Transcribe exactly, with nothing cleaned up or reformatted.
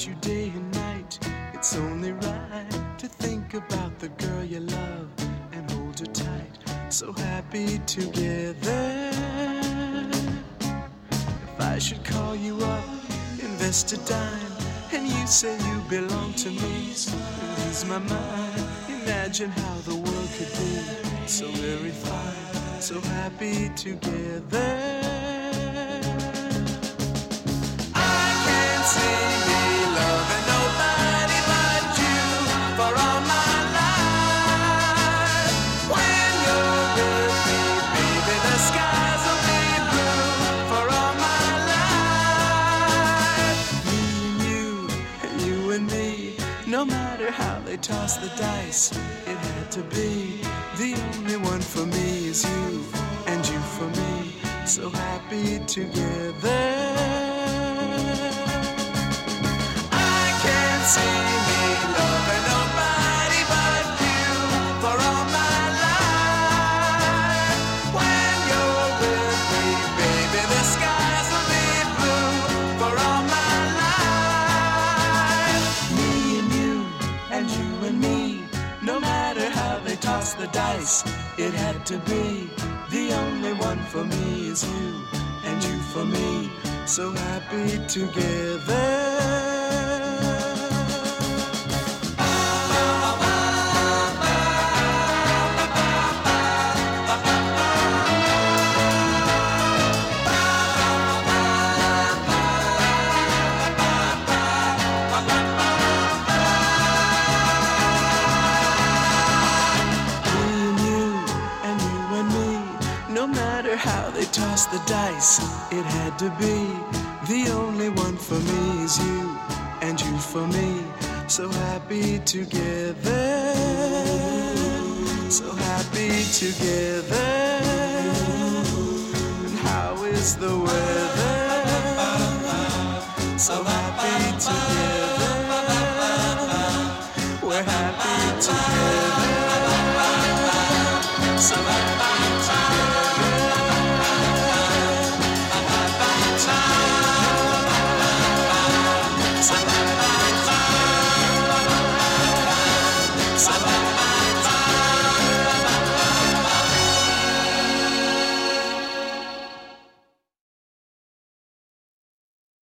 about you day and night. It's only right to think about the girl you love and hold her tight. So happy together. If I should call you up, invest a dime, and you say you belong to me, lose my mind. Imagine how the world could be so very fine, so happy together. I can't see me loving nobody but you for all my life. When you're with me, baby, the skies will be blue for all my life. Me and you, and you and me, no matter how they toss the dice, it had to be. The only one for me is you, and you for me, so happy together. I can't see me loving nobody but you for all my life. When you're with me, baby, the skies will be blue for all my life. Me and you, and you and me, no matter how they toss the dice, it had to be. The only one for me is you, and you for me, so happy together. How they toss the dice, it had to be. The only one for me is you, and you for me, so happy together, so happy together. And how is the weather? So happy